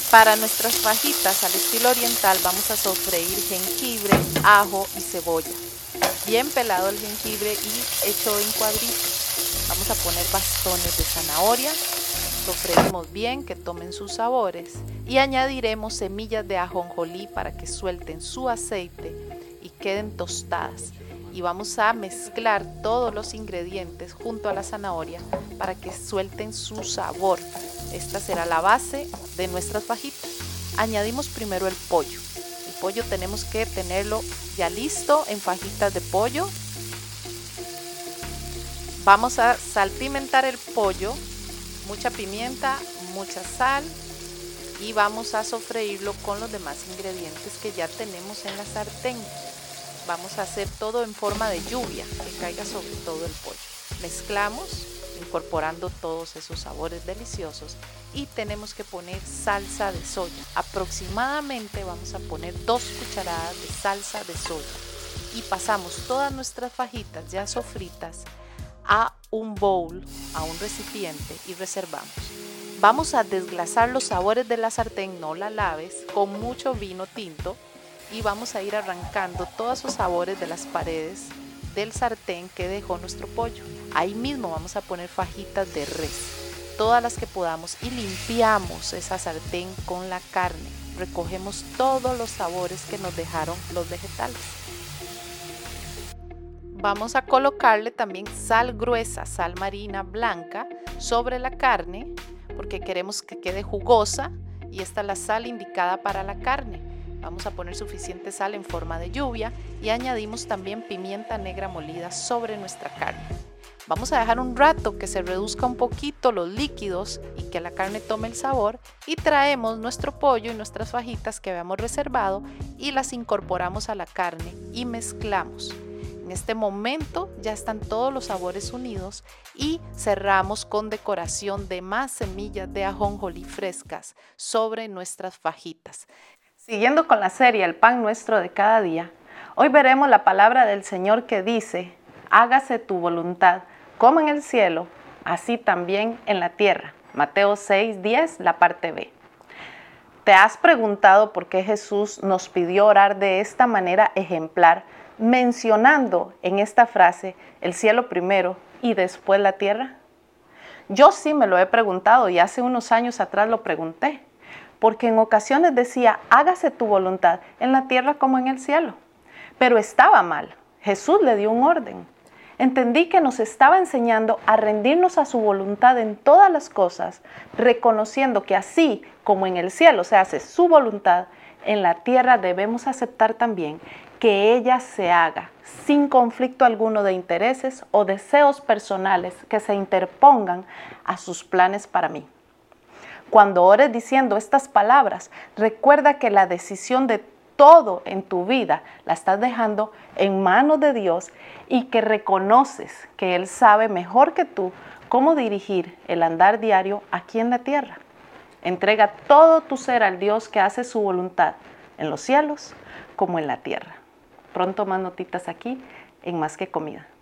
Para nuestras fajitas al estilo oriental vamos a sofreír jengibre, ajo y cebolla. Bien pelado el jengibre y hecho en cuadritos. Vamos a poner bastones de zanahoria. Sofreímos bien, que tomen sus sabores. Y añadiremos semillas de ajonjolí para que suelten su aceite y queden tostadas. Y vamos a mezclar todos los ingredientes junto a la zanahoria para que suelten su sabor. Esta será la base de nuestras fajitas. Añadimos primero el pollo. El pollo tenemos que tenerlo ya listo en fajitas de pollo. Vamos a salpimentar el pollo, mucha pimienta, mucha sal y vamos a sofreírlo con los demás ingredientes que ya tenemos en la sartén. Vamos a hacer todo en forma de lluvia, que caiga sobre todo el pollo. Mezclamos, incorporando todos esos sabores deliciosos y tenemos que poner salsa de soya. Aproximadamente vamos a poner 2 cucharadas de salsa de soya y pasamos todas nuestras fajitas ya sofritas a un bowl, a un recipiente y reservamos. Vamos a desglasar los sabores de la sartén, no la laves, con mucho vino tinto y vamos a ir arrancando todos esos sabores de las paredes del sartén que dejó nuestro pollo. Ahí mismo vamos a poner fajitas de res, todas las que podamos, y limpiamos esa sartén con la carne. Recogemos todos los sabores que nos dejaron los vegetales. Vamos a colocarle también sal gruesa, sal marina blanca sobre la carne porque queremos que quede jugosa y esta es la sal indicada para la carne. Vamos a poner suficiente sal en forma de lluvia y añadimos también pimienta negra molida sobre nuestra carne. Vamos a dejar un rato que se reduzca un poquito los líquidos y que la carne tome el sabor y traemos nuestro pollo y nuestras fajitas que habíamos reservado y las incorporamos a la carne y mezclamos. En este momento ya están todos los sabores unidos y cerramos con decoración de más semillas de ajonjolí frescas sobre nuestras fajitas. Siguiendo con la serie El Pan Nuestro de Cada Día, hoy veremos la palabra del Señor que dice: hágase tu voluntad, como en el cielo, así también en la tierra. Mateo 6:10, la parte B. ¿Te has preguntado por qué Jesús nos pidió orar de esta manera ejemplar, mencionando en esta frase el cielo primero y después la tierra? Yo sí me lo he preguntado y hace unos años atrás lo pregunté, porque en ocasiones decía: hágase tu voluntad en la tierra como en el cielo. Pero estaba mal. Jesús le dio un orden. Entendí que nos estaba enseñando a rendirnos a su voluntad en todas las cosas, reconociendo que así como en el cielo se hace su voluntad, en la tierra debemos aceptar también que ella se haga sin conflicto alguno de intereses o deseos personales que se interpongan a sus planes para mí. Cuando ores diciendo estas palabras, recuerda que la decisión de todo en tu vida la estás dejando en manos de Dios y que reconoces que Él sabe mejor que tú cómo dirigir el andar diario aquí en la tierra. Entrega todo tu ser al Dios que hace su voluntad en los cielos como en la tierra. Pronto más notitas aquí en Más que Comida.